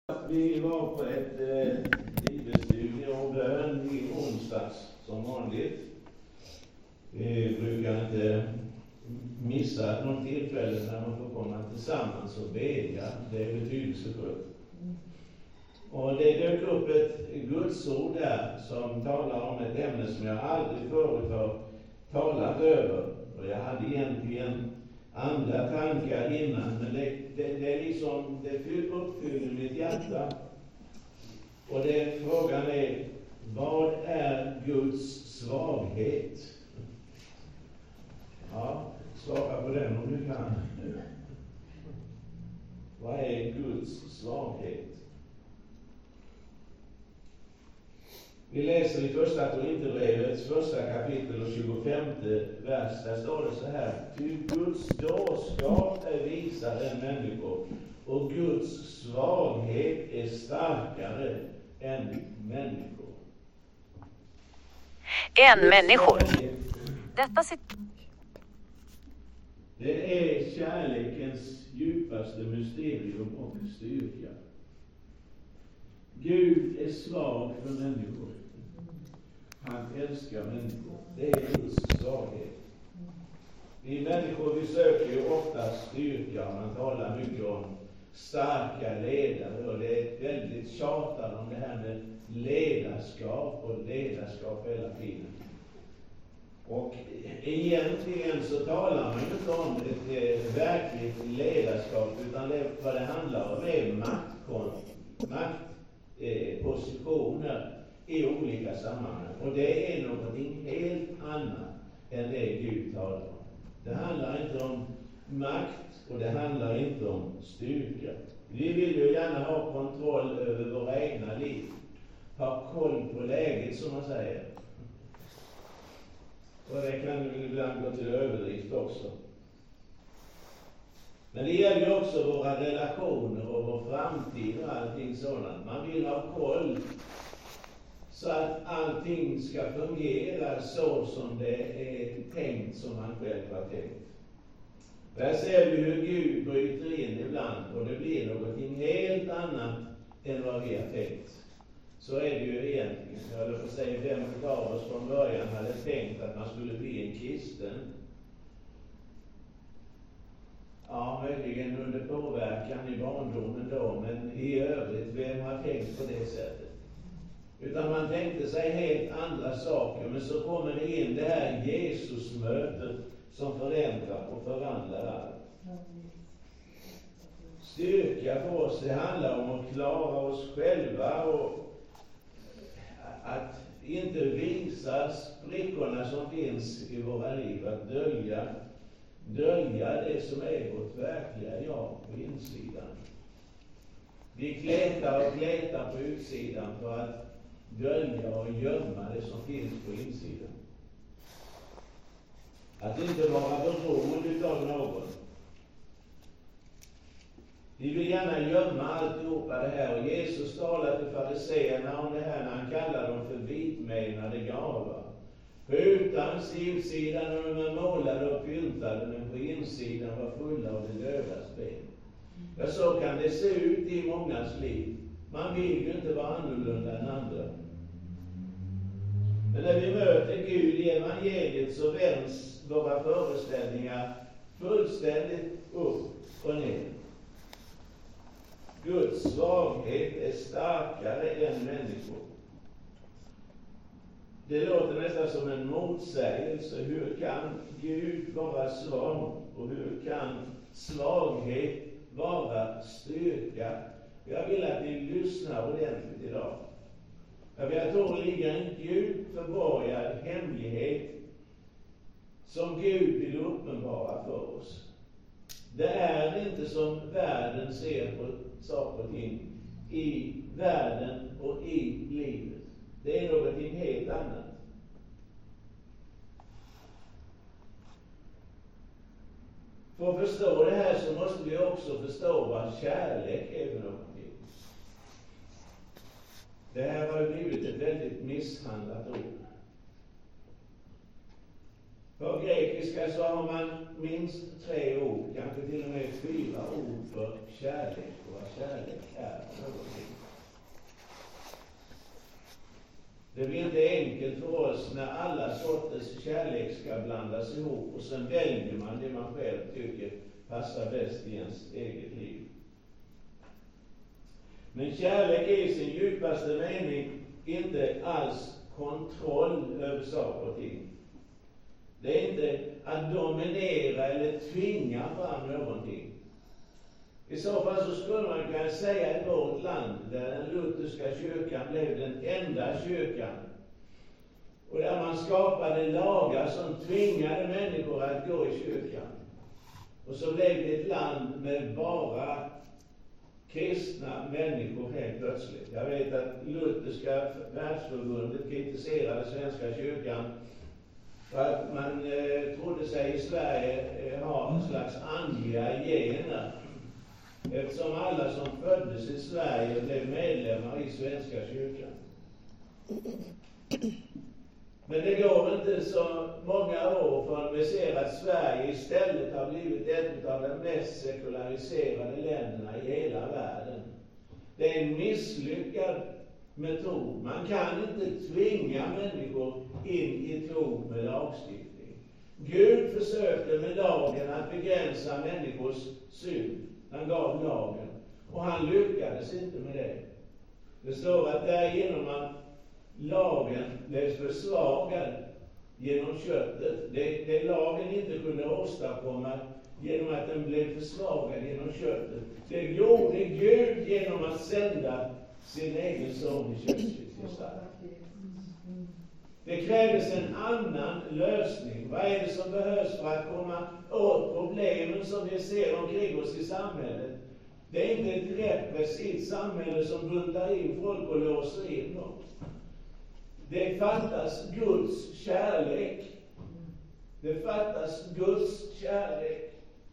Vi var på ett bibelstudie och bön i onsdags som vanligt. Vi brukar inte missa någon tillfälle när man får komma tillsammans och bedja. Det är betydelsefullt. Och det dök upp ett gudsord där som talar om ett ämne som jag aldrig förut har talat över. Och jag hade egentligen andra tankar innan, men det är liksom, det uppfyller mitt hjärta. Och frågan är, vad är Guds svaghet? Ja, svara på den om du kan. Vad är Guds svaghet? Vi läser i första Korinthierbrevets första kapitel och 25:e vers. Där står det så här: ty Guds dårskap är visare än människor, och Guds svaghet är starkare än människor. Än människor. Det är kärlekens djupaste mysterium och styrka. Gud är svag för människor. Han älskar människor. Det är Guds svaghet. Vi människor, vi söker ju ofta styrka. Man talar mycket om starka ledare, och det är väldigt tjatat om det här med ledarskap hela tiden. Och egentligen så talar man inte om ett verkligt ledarskap, utan vad det handlar om är maktpositioner i olika sammanhang. Och det är någonting helt annat än det Gud talar om. Det handlar inte om makt och det handlar inte om styrka. Vi vill ju gärna ha kontroll över våra egna liv. Ha koll på läget, som man säger. Och det kan ju ibland gå till överdrift också. Men det gäller ju också våra relationer och vår framtid och allting sådant. Man vill ha koll så att allting ska fungera så som det är tänkt, som man själv har tänkt. Där ser vi hur Gud bryter in ibland, och det blir någonting helt annat än vad vi har tänkt. Så är det ju egentligen. Jag höll på att säga, vem av oss från början hade tänkt att man skulle bli en kristen? Ja, möjligen under påverkan i barndomen då, men i övrigt, vem har tänkt på det sättet? Utan man tänkte sig helt andra saker, men så kommer det in det här Jesusmötet som förändrar och förvandlar allt. Styrka för oss, det handlar om att klara oss själva och att inte visa sprickorna som finns i våra liv, att dölja det som är vårt verkliga jag på insidan. Vi kletar på utsidan för att dölja och gömma det som finns på insidan. Att inte vara beroende av någon. Vi vill gärna gömma alltihopa det här, och Jesus talade till fariseerna om det här när han kallade dem för vitmejnade gavar. På utsidan och de är målade och pyntade, men på insidan var fulla av det dödas ben. Ja, så kan det se ut i mångas liv. Man vill ju inte vara annorlunda än andra. Men när vi möter Gud i evangeliet så vänds våra föreställningar fullständigt upp och ner. Guds svaghet är starkare än människor. Det låter nästan som en motsägelse. Hur kan Gud vara svag? Och hur kan svaghet vara styrka? Jag vill att ni lyssnar ordentligt idag. Jag tror det ligger en Gud förborgad hemlighet som Gud vill uppenbara för oss. Det är inte som världen ser på saker och ting i världen och i livet. Det är någonting helt annat. För att förstå det här så måste vi också förstå vad kärlek är för någonting. Det här har ju blivit ett väldigt misshandlat ord. På grekiska så har man minst 3 ord, kanske till och med 4 ord för kärlek och vad kärlek är. Det blir inte enkelt för oss när alla sorters kärlek ska blandas ihop och sen väljer man det man själv tycker passar bäst i ens eget liv. Men kärlek är i sin djupaste mening inte alls kontroll över saker och ting. Det är inte att dominera eller tvinga fram någonting. I så fall så skulle man kunna säga i vårt land, där den lutherska kyrkan blev den enda kyrkan, och där man skapade lagar som tvingade människor att gå i kyrkan. Och så blev det ett land med bara kristna människor helt plötsligt. Jag vet att Lutherska världsförbundet kritiserade Svenska kyrkan för att man trodde sig i Sverige ha en slags andliga gener, eftersom alla som föddes i Sverige blev medlemmar i Svenska kyrkan. Men det går inte så många år förrän vi ser att Sverige istället har blivit ett av de mest sekulariserade länderna i hela världen. Det är en misslyckad metod. Man kan inte tvinga människor in i tro med lagstiftning. Gud försökte med lagen att begränsa människors synd. Han gav lagen. Och han lyckades inte med det. Det står att därigenom att lagen blev försvagad genom köttet. Det lagen inte kunde åstadkomma genom att den blev försvagad genom köttet, det gjorde Gud genom att sända sin egen son i köttsgestalt. Det krävdes en annan lösning. Vad är det som behövs för att komma åt problemen som vi ser omkring oss i samhället? Det är inte ett repressivt samhälle som buntar in folk och låser in dem. Det fattas Guds kärlek. Det fattas Guds kärlek.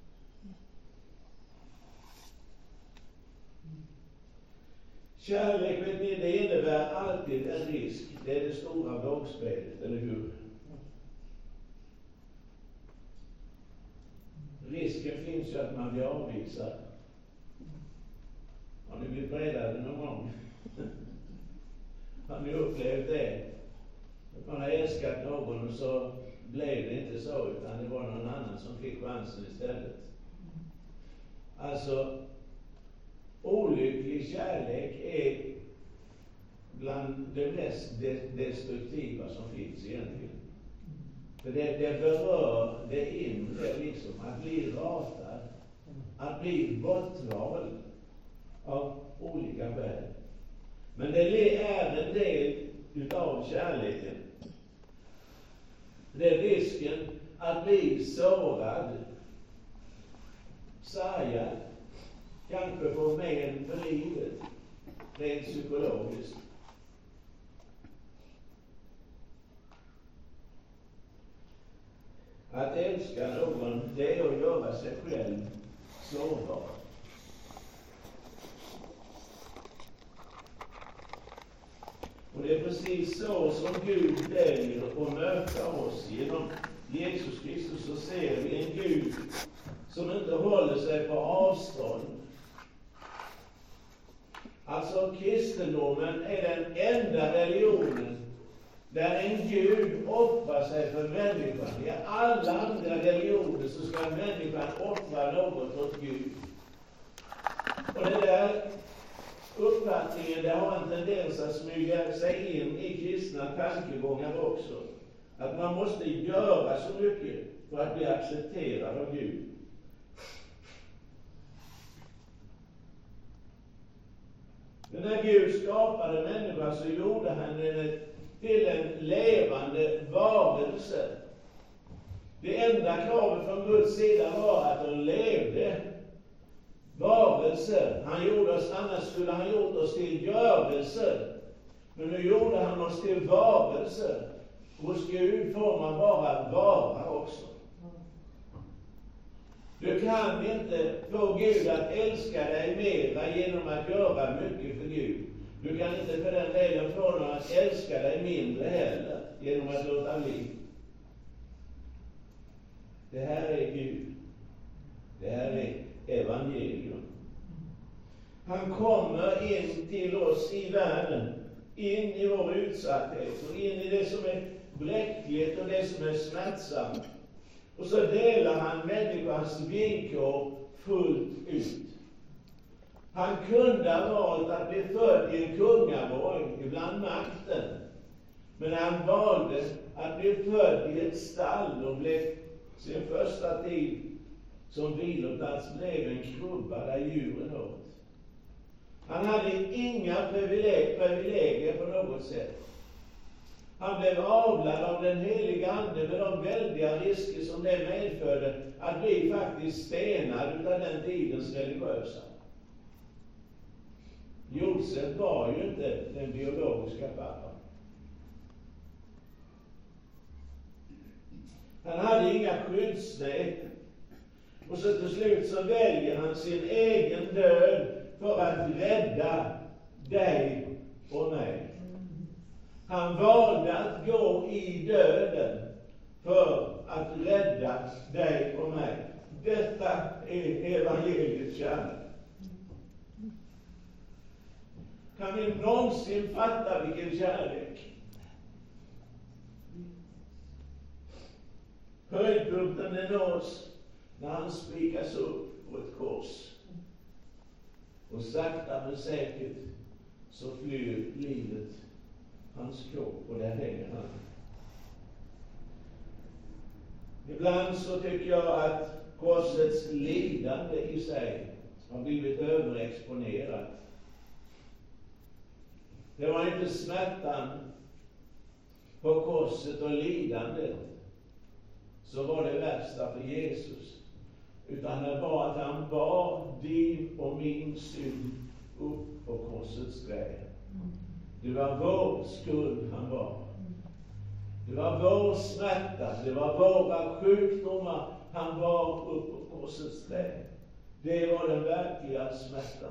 Kärlek, vet ni, det innebär alltid en risk. Det är det stora vågspelet, eller hur? Risken finns ju att man blir avvisad. Har ni blivit räddade någon gång? Har ni upplevt det? Att man har älskat någon och så blev det inte så, utan det var någon annan som fick chansen istället. Alltså, olycklig kärlek är bland det mest destruktiva som finns egentligen. För det berör det inre, liksom, att bli ratad, att bli bortvald av olika skäl. Men det är en del utav kärleken. Det är risken att bli sårad, sargad, kanske få men för livet, rent psykologiskt. Att älska någon, det är att göra sig själv sårbar. Och det är precis så som Gud väljer att möta oss. Genom Jesus Kristus så ser vi en Gud som inte håller sig på avstånd. Alltså kristendomen är den enda religionen där en Gud offrar sig för människan. I alla andra religioner så ska människan offra något åt Gud. Och det där uppfattningen, det har en tendens att smyga sig in i kristna tankegångar också. Att man måste göra så mycket för att bli accepterad av Gud. Men när Gud skapade människan så gjorde han henne till en levande varelse. Det enda kravet från Guds sida var att hon levde. Varelser. Annars skulle han gjort oss till görelser. Men nu gjorde han oss till varelser. Hos Gud får man bara vara också. Du kan inte få Gud att älska dig mera genom att göra mycket för Gud. Du kan inte för den delen få honom att älska dig mindre heller genom att låta bli. Det här är Gud. Det här är evangelium. Han kommer in till oss i världen in i vår utsatthet och in i det som är bräckligt och det som är smärtsamt. Och så delar han människans villkor fullt ut. Han kunde ha valt att bli född i en kungaborg, ibland makten. Men han valde att bli född i ett stall och blev sin första tid som viloplats blev en krubba där djuren åt. Han hade inga privilegier på något sätt. Han blev avlad av den heliga Ande med de väldiga risker som det medförde att bli faktiskt stenad av den tidens religiösa. Josef var ju inte den biologiska pappan. Han hade inga skyddsnät. Och så till slut så väljer han sin egen död för att rädda dig och mig. Han valde att gå i döden för att rädda dig och mig. Detta är evangeliets kärna. Kan vi någonsin fatta vilken kärlek? Höjdpunkten är nås när han spikas upp på ett kors. Och sakta men säkert så flyr livet hans kropp och där hänger han. Ibland så tycker jag att korsets lidande i sig har blivit överexponerat. Det var inte smärtan på korset och lidandet så var det värsta för Jesus, utan det var att han bar din och min synd upp på korsets träd. Det var vår skuld han var. Det var vår smärta, det var våra sjukdomar han bar upp på korsets träd. Det var den verkliga smärtan.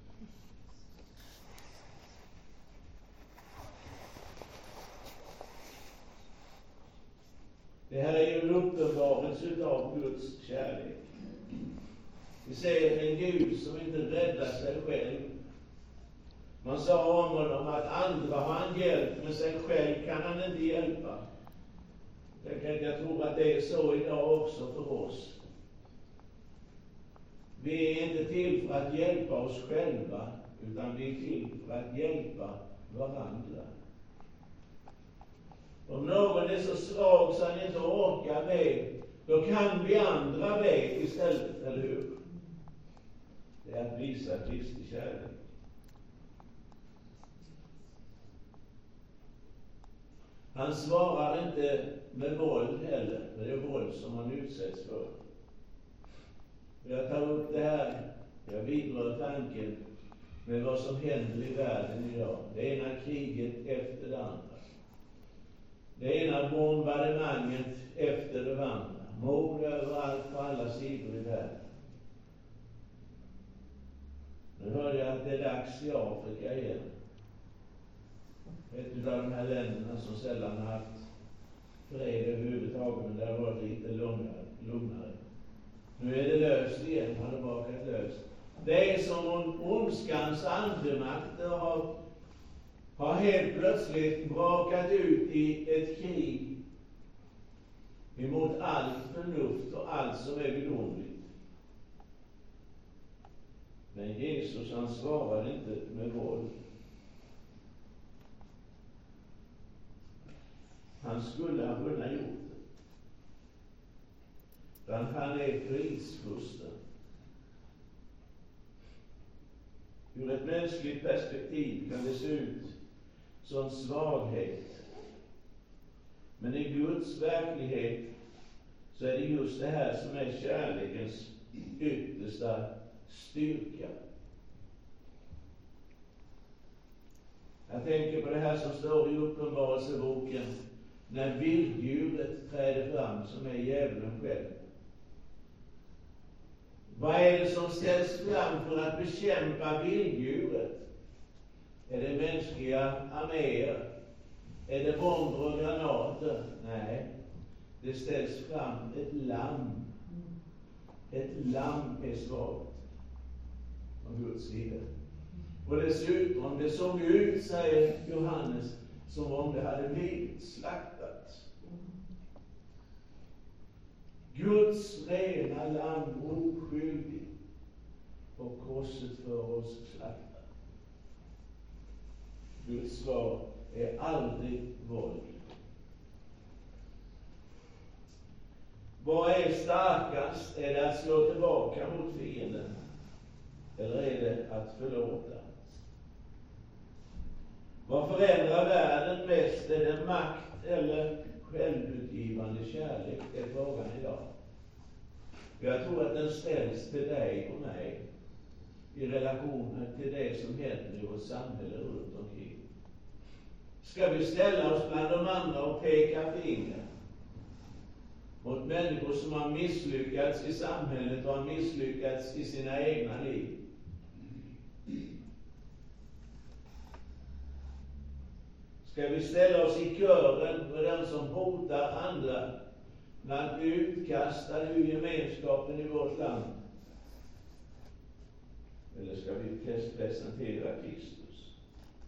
Det här är ju en uppenbarelse av Guds kärlek. Vi ser en Gud som inte räddar sig själv. Man sa om honom att andra har han hjälpt, men sig själv kan han inte hjälpa. Jag tror att det är så idag också för oss. Vi är inte till för att hjälpa oss själva, utan vi är till för att hjälpa varandra. Om någon är så svag så han inte orkar med, då kan vi andra med istället, eller hur? Det är att visa Kristi kärlek. Han svarar inte med våld heller, för det är våld som han utsätts för. Jag tar upp det här, jag vidrör tanken med vad som händer i världen idag. Det ena kriget efter det andra. Det ena bombardemanget efter det andra. Mord överallt på alla sidor i världen. Nu hörde jag att det är dags i Afrika igen. Ett av de här länderna som sällan har haft fred överhuvudtaget, men det har varit lite lugnare. Nu är det löst igen, har det bakat löst. Det är som om ondskans andemakter har helt plötsligt brakat ut i ett krig emot allt förnuft och allt som är gudomligt. Men Jesus, han svarar inte med våld. Han skulle ha kunnat gjort det. Men han är fridsfursten. Ur ett mänskligt perspektiv kan det se ut som svaghet. Men i Guds verklighet så är det just det här som är kärlekens yttersta styrka. Jag tänker på det här som står i Uppenbarelseboken, när vilddjuret träder fram, som är djävulen själv. Vad är det som ställs fram för att bekämpa vilddjuret? Är det mänskliga arméer? Är det bomber och granater? Nej, det ställs fram ett lamm. Ett lamm är svagt av Guds sida. Och dessutom, det såg ut, säger Johannes, som om det hade blivit slaktat. Guds rena lamm, oskyldig, på korset för oss slaktad. Guds svar är aldrig våld. Vad är starkast? Är det att slå tillbaka mot fienden? Eller är det att förlåta? Vad förändrar världen mest? Är det makt eller självutgivande kärlek? Det är frågan idag. Jag tror att den ställs till dig och mig i relation till det som händer i vårt samhälle runt omkring. Ska vi ställa oss bland de andra och peka finger mot människor som har misslyckats i samhället och har misslyckats i sina egna liv? Ska vi ställa oss i kören med den som hotar andra när att bli utkastad ur gemenskapen i vårt land? Eller ska vi presentera Kristus?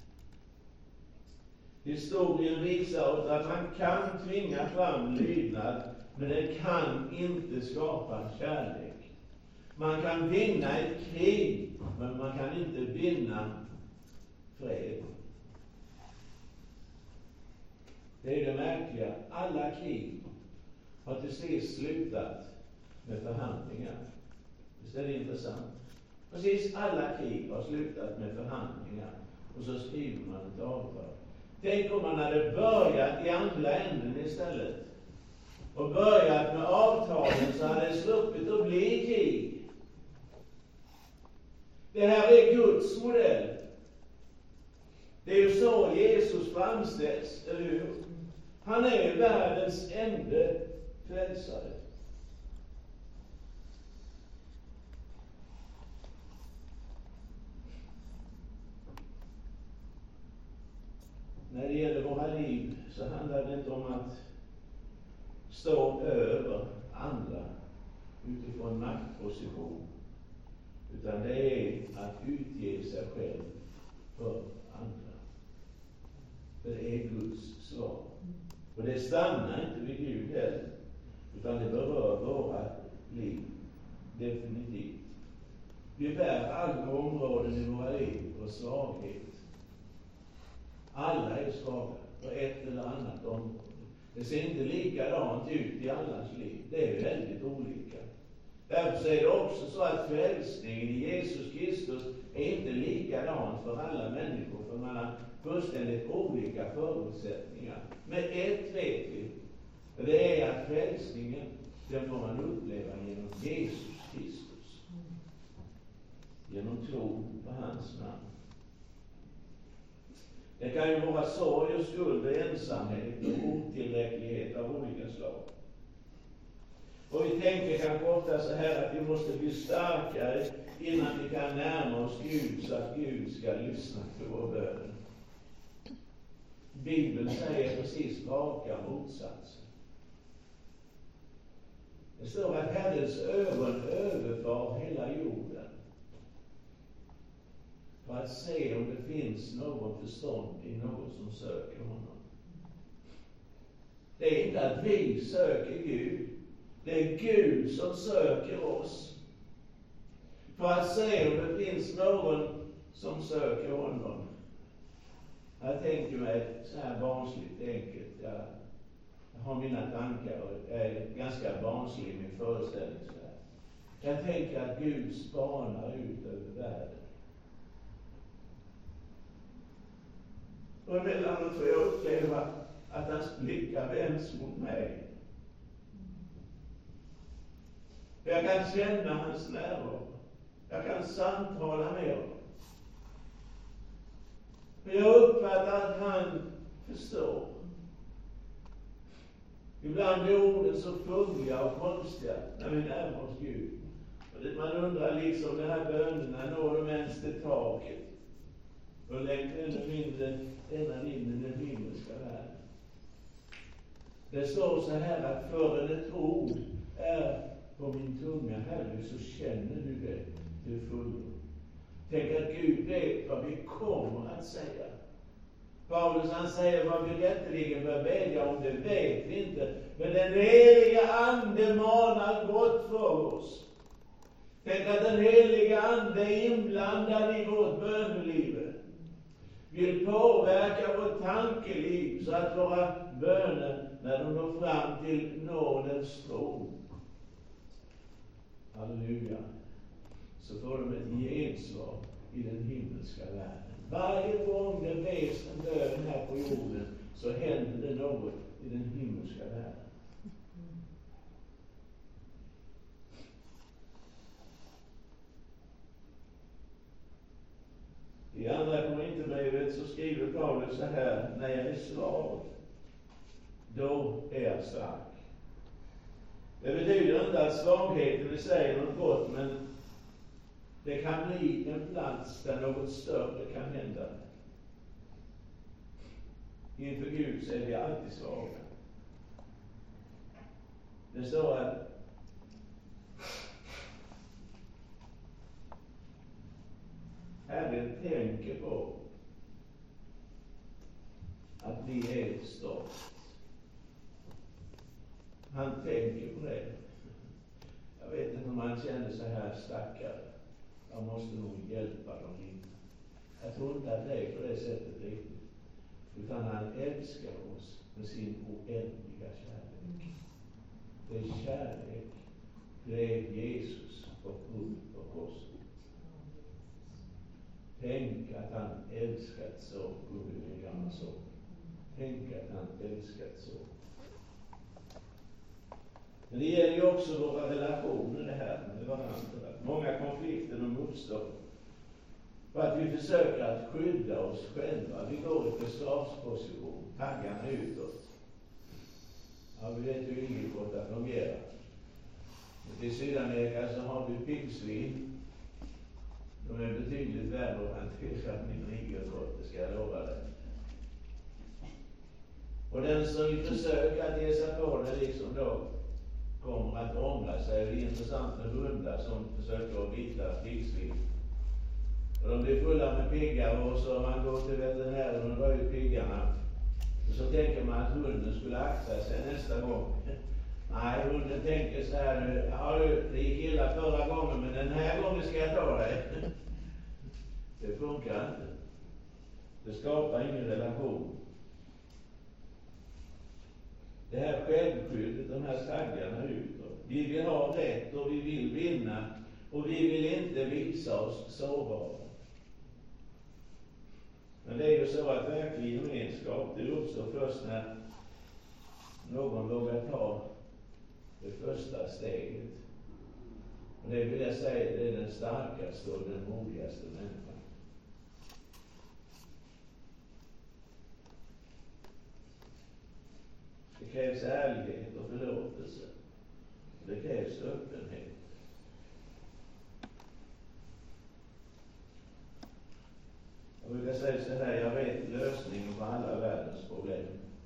Historien visar oss att man kan tvinga fram lydnad, men det kan inte skapa kärlek. Man kan vinna ett krig, men man kan inte vinna fred. Det är det märkliga. Alla krig har till sist slutat med förhandlingar. Visst är det intressant? Precis alla krig har slutat med förhandlingar. Och så skriver man ett avtal. Tänk om man hade börjat i andra änden istället. Och börjat med avtalen, så hade det sluppit att bli krig. Det här är Guds modell. Det är ju så Jesus framställs, eller hur? Han är världens enda frälsare. När det gäller våra liv så handlar det inte om att stå över andra utifrån maktposition, utan det är att utge sig själv för andra. För det är Guds svar. Och det stannar inte vid Gud heller, utan det berör våra liv. Definitivt. Vi bär alla områden i våra liv och svaghet. Alla är svaga på ett eller annat område. Det ser inte likadant ut i allas liv. Det är väldigt olika. Därför är det också så att frälsningen i Jesus Kristus är inte likadant för alla människor, för man har fullständigt olika förutsättningar. Men ett vet vi, det är att frälsningen, den får man uppleva genom Jesus Kristus. Genom tro på hans namn. Det kan ju vara sorg och skuld och ensamhet och otillräcklighet av olika slag. Och vi tänker kanske ofta så här att vi måste bli starkare innan vi kan närma oss Gud, så att Gud ska lyssna på vår bön. Bibeln säger precis raka motsatsen. Det står att Herrens ögon överfar hela jorden för att se om det finns någon förstånd i någon som söker honom. Det är inte att vi söker Gud. Det är Gud som söker oss. För att se om det finns någon som söker honom. Jag tänker mig så här barnsligt enkelt. Jag har mina tankar och jag är ganska barnslig i min föreställningsvärld. Jag tänker att Gud spanar ut över världen. Och emellanåt får jag uppleva att hans blickar vänds mot mig. Jag kan känna hans närvaro. Jag kan samtala med honom. För jag uppfattar att han förstår. Ibland blir orden så fumliga och konstiga när vi närmar oss Gud. Och man undrar liksom, de här bönerna, når de ens till taket? Och längre ännu mindre ända in i den himmelska världen. Det står så här att förrän ett ord är på min tunga, Herre, så känner du det till fullo. Tänk att Gud vet vad vi kommer att säga. Paulus han säger vad vi rätteligen bör bedja om, det vet vi inte. Men den heliga ande manar gott för oss. Tänk att den heliga ande är inblandad i vårt böneliv. Vill påverka vårt tankeliv så att våra böner, när de når fram till nådens tron, halleluja, så får de ett gensvar i den himmelska världen. Varje gång det bes en bön här på jorden, så händer det något i den himmelska världen. I andra Korinthierbrevet så skriver Paulus så här: när jag är svag, då är jag stark. Det betyder inte att svagheten i sig är något gott, men det kan bli en plats där något större kan hända. Inför Gud så är vi alltid svaga. Det står att Herren tänker på att vi är stolt. Han tänker på det. Jag vet inte om man känner sig här stackare. Jag måste nog hjälpa dem lite. Jag tror inte att det är på det sättet riktigt. Utan han älskar oss med sin oändliga kärlek. Det är kärlek drev Jesus upp på korset. Tänk att han älskat så, Gud gamla så. Tänk att han älskat så. Men det gäller ju också våra relationer det här med varandra. Många konflikter uppstår för att vi försöker att skydda oss själva. Vi går i försvarsposition, taggarna utåt. Ja, vi vet ju inget gott att fungera. I Sydamerika så har vi piggsvin. De är betydligt värre att hantera min riggergott, det ska jag lova dig. Och den som vill försöka att ge sig på det liksom då kommer att ångra sig. Det är intressant med hundar som försöker att bita piggsvin. Och de blir fulla med piggar, och så man går till veterinären och drar ut piggarna. Och så tänker man att hunden skulle akta sig nästa gång. Nej, hunden tänker så här nu: ja, det gick illa förra gången, men den här gången ska jag ta dig. Det funkar inte. Det skapar ingen relation. Det här självskyddet, de här taggarna utåt. Vi vill ha rätt och vi vill vinna, och vi vill inte visa oss sårbara. Men det är ju så att verklig gemenskap, det uppstår först när någon vågar ta det första steget. Och det vill jag säga, det är den starkaste och den modigaste människan. Det krävs ärlighet och förlåtelse. Det krävs öppenhet. Jag brukar säga så här: jag vet lösningen på alla världens problem.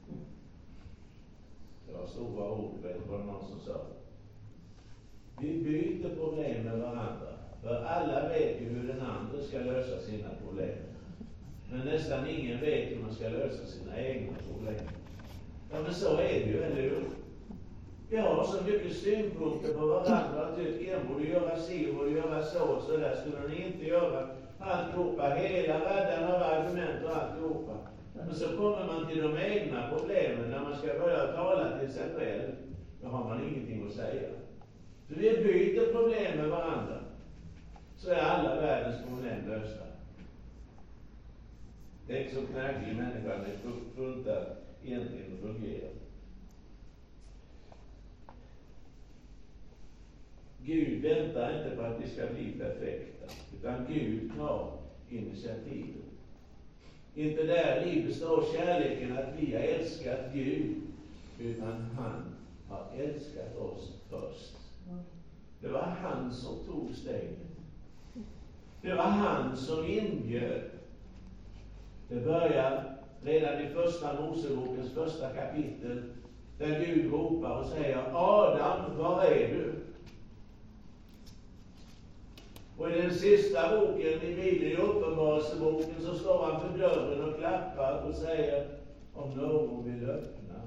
Det var stora ord, vet du vad någon som sa. Vi byter problem med varandra. För alla vet ju hur den andra ska lösa sina problem. Men nästan ingen vet hur man ska lösa sina egna problem. Ja, men så är det ju, eller hur? Vi har så mycket synpunkter på varandra. Att en borde göra si, borde göra så där skulle ni inte göra. Alltihopa, hela världen av argument och alltihopa. Men så kommer man till de egna problemen när man ska börja tala till sig själv. Då har man ingenting att säga. Så vi byter problem med varandra, så är alla världens problem lösta. Det är inte så knäcklig människa, det är fullt att egentligen fungera. Gud väntar inte på att vi ska bli perfekta, utan Gud tar initiativet. Inte där i består kärleken att vi har älskat Gud, utan han har älskat oss först. Det var han som tog steget. Det var han som inbjöd. Det börjar redan i första Mosebokens första kapitel, där Gud ropar och säger: Adam, var är du? Och i den sista boken i Bibeln, i Uppenbarelseboken, så står han för dörren och klappar och säger: om någon vill öppna,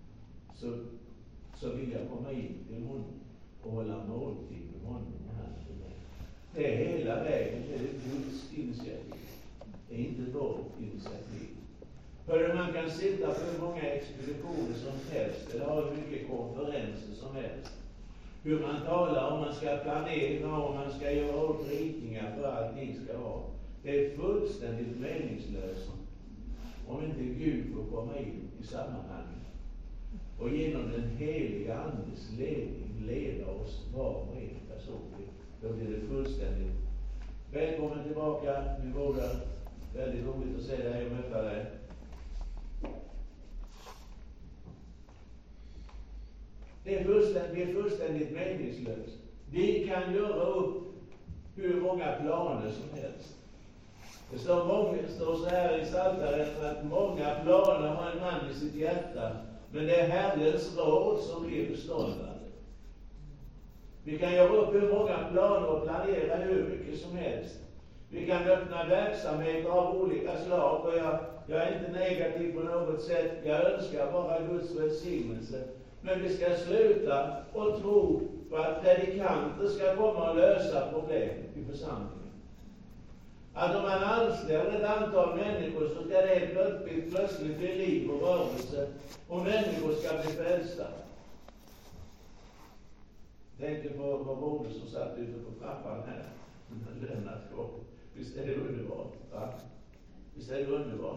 så vill jag komma in till honom och hålla måltid med honom och han med mig. Det är hela vägen, det är Guds initiativ. Det är inte vårt initiativ. För man kan sitta på hur många expeditioner som helst, eller ha hur mycket konferenser som helst. Hur man talar, om man ska planera, om man ska göra upp ritningar för att allting ska vara. Det är fullständigt meningslöst om inte Gud får komma in i sammanhanget och genom den heliga Andes ledning leda oss var och en personligt. Då blir det fullständigt. Välkommen tillbaka, min broder. Väldigt roligt att se dig och möta dig. Det är fullständigt meningslöst. Vi kan göra upp hur många planer som helst. Det står så här i Psaltaren att många planer har en man i sitt hjärta, men det är Herrens råd som blir beståndande. Vi kan göra upp hur många planer och planera hur mycket som helst. Vi kan öppna verksamheter av olika slag, och jag är inte negativ på något sätt. Jag önskar bara Guds välsignelse. Men vi ska sluta och tro på att predikanter ska komma och lösa problem i församlingen. Att om man anställer ett antal människor så ska det plötsligt bli liv och rörelse och människor ska bli frälsta. Tänk på vår broder som satt ute på trappan här. Lennart K. Visst är det underbart? Va? Visst är det underbart?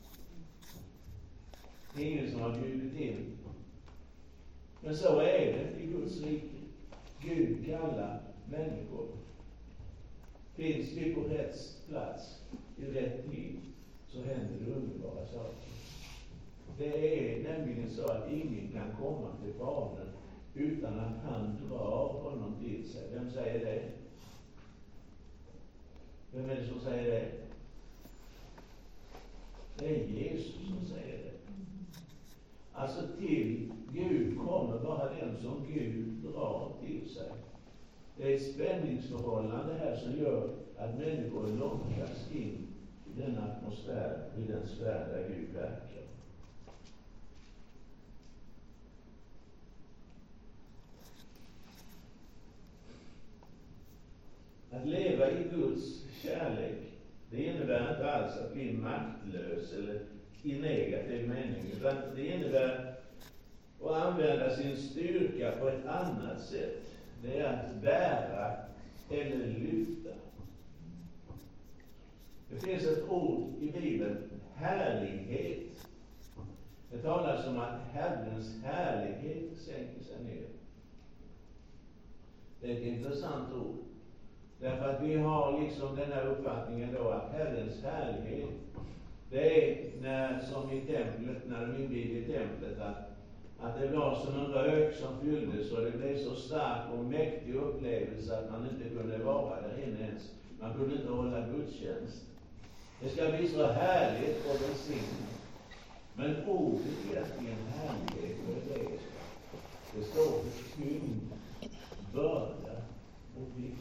Ingen som har bjudit in. Men så är det i Guds rike. Gud kallar människor. Finns vi på rätt plats i rätt tid, så händer det underbara saker. Det är nämligen så att ingen kan komma till Fadern utan att han drar honom till sig. Vem säger det? Vem är det som säger det? Det är Jesus som säger det. Alltså till Gud kommer bara den som Gud drar till sig. Det är ett spänningsförhållande här som gör att människor lockas in i den atmosfär, i den sfär där Gud verkar. Att leva i Guds kärlek, det innebär inte alls att bli maktlös eller i negativ mening, utan det innebär att använda sin styrka på ett annat sätt. Det är att bära eller lyfta. Det finns ett ord i Bibeln, härlighet. Det talas om att Herrens härlighet sänker sig ner. Det är ett intressant ord. Därför att vi har liksom den här uppfattningen då att Herrens härlighet, det är när, som i templet, när de invigde templet, att det var som en rök som fylldes och det blev så stark och mäktig upplevelse att man inte kunde vara där inne ens. Man kunde inte hålla gudstjänst. Det ska bli så härligt och välsignat. Men ordet egentligen härlighet och det står för tyngd, börda och vikt.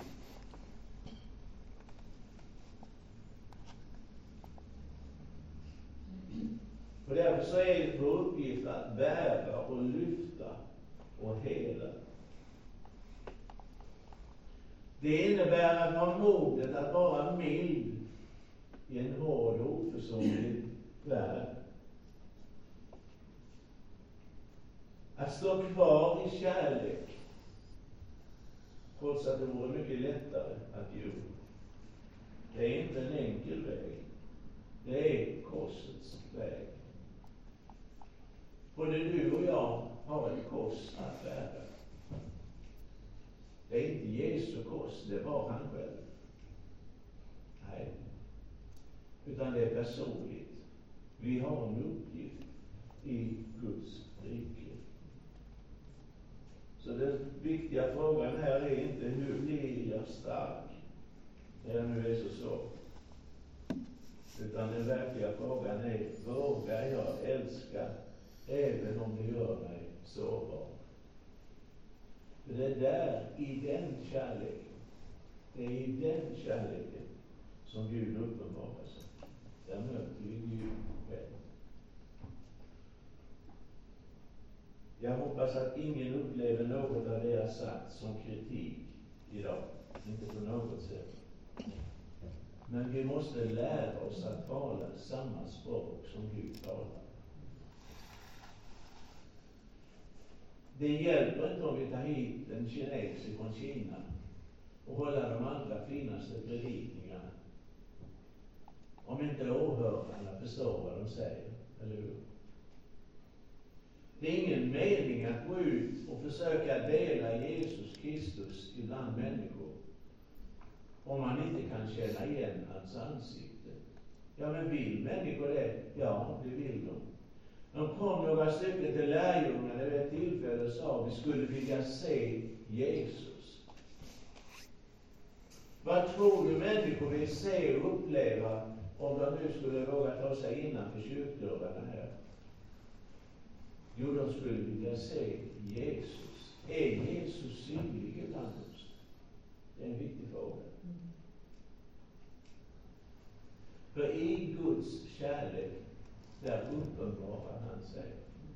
Och därför så är det vår uppgift att bära och lyfta och hela. Det innebär att ha modet att vara mild i en hård och oförsonlig värld. Att stå kvar i kärlek, trots att det vore mycket lättare att göra. Det är inte en enkel väg. Det är korsets väg. Både du och jag har ett kors att bära. Det är inte Jesu kors, det var han själv. Nej. Utan det är personligt. Vi har en uppgift i Guds rike. Så den viktiga frågan här är inte hur blir jag stark när jag nu är så svag. Utan den verkliga frågan är, vågar jag älska även om det gör mig sårbar? För det är där, i den kärleken, Det är i den kärleken som Gud uppenbarar sig. Där möter vi Gud själv. Jag hoppas att ingen upplever något av det jag sagt som kritik idag. Inte på något sätt. Men vi måste lära oss att tala samma språk som Gud talar. Det hjälper inte om vi tar hit en kines från Kina och håller de allra finaste predikningarna, om inte åhörarna förstår vad de säger, eller hur? Det är ingen mening att gå ut och försöka dela Jesus Kristus ibland människor om man inte kan känna igen hans ansikte. Ja, men vill människor det? Ja, det vill de. De kom några stycken till lärjungarna vid ett tillfälle och sa: vi skulle vilja se Jesus. Vad tror du människor vill se och uppleva om de nu skulle våga ta sig innanför kyrkdörrarna här? Jo, de skulle vilja se Jesus. Är Jesus synlig ibland oss? Det är en viktig fråga. För i Guds kärlek, där uppenbarar han sig.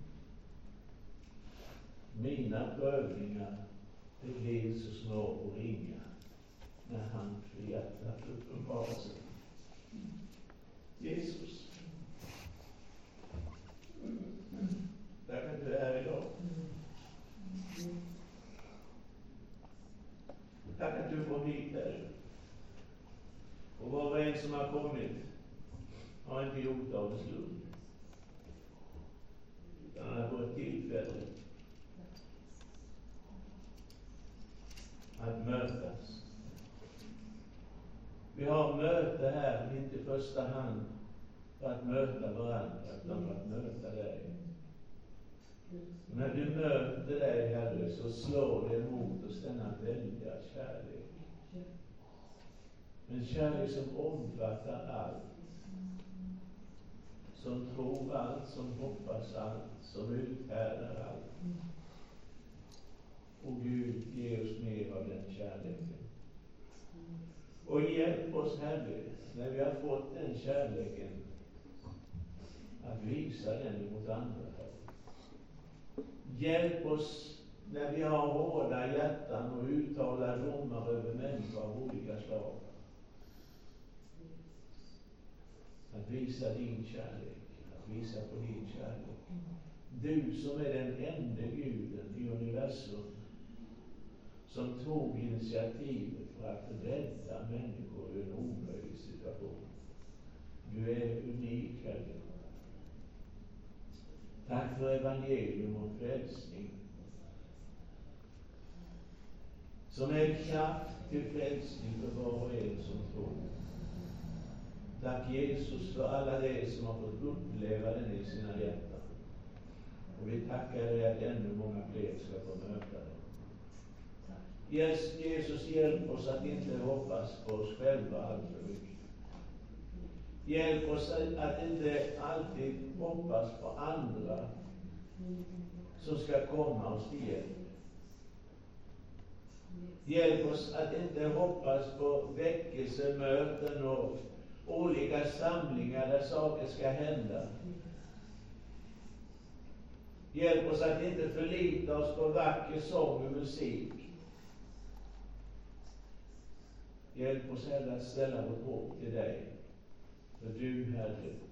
Mina prövningar, det blir så små och ringa när han för hjärtat uppenbarar sig. Jesus. Tack att du är här idag. Tack att du kom hit, Herre. Och var och en som har kommit har inte gjort av en slump, utan han har fått tillfälle att mötas. Vi har möte här, inte i första hand för att möta varandra, utan för att möta dig. När du möter dig, Herre, så slår det emot oss denna väldiga kärlek. En kärlek som omfattar allt. Som tror allt, som hoppas allt, som uthärdar allt. Och Gud, ge oss mer av den kärleken. Och hjälp oss, Herre, när vi har fått den kärleken, att visa den mot andra. Hjälp oss när vi har hårda hjärtan och uttalar domar över människor av olika slag, att visa din kärlek, att visa på din kärlek. Du som är den enda Guden i universum, som tog initiativet för att rädda människor ur en omöjlig situation. Du är unik, Herre. Tack för evangelium och frälsning, som är kraft till frälsning för var och en som tror. Tack Jesus för alla de som har fått uppleva den i sina hjärtan. Och vi tackar dig att ännu många fler ska få möta dig. Jesus, hjälp oss att inte hoppas på oss själva allt för mycket. Hjälp oss att inte alltid hoppas på andra som ska komma oss till hjälp. Hjälp oss att inte hoppas på väckelsemöten och olika samlingar där saker ska hända. Hjälp oss att inte förlita oss på vacker sång och musik. Hjälp oss, Herre, att ställa vårt hopp till dig. För du, Herre,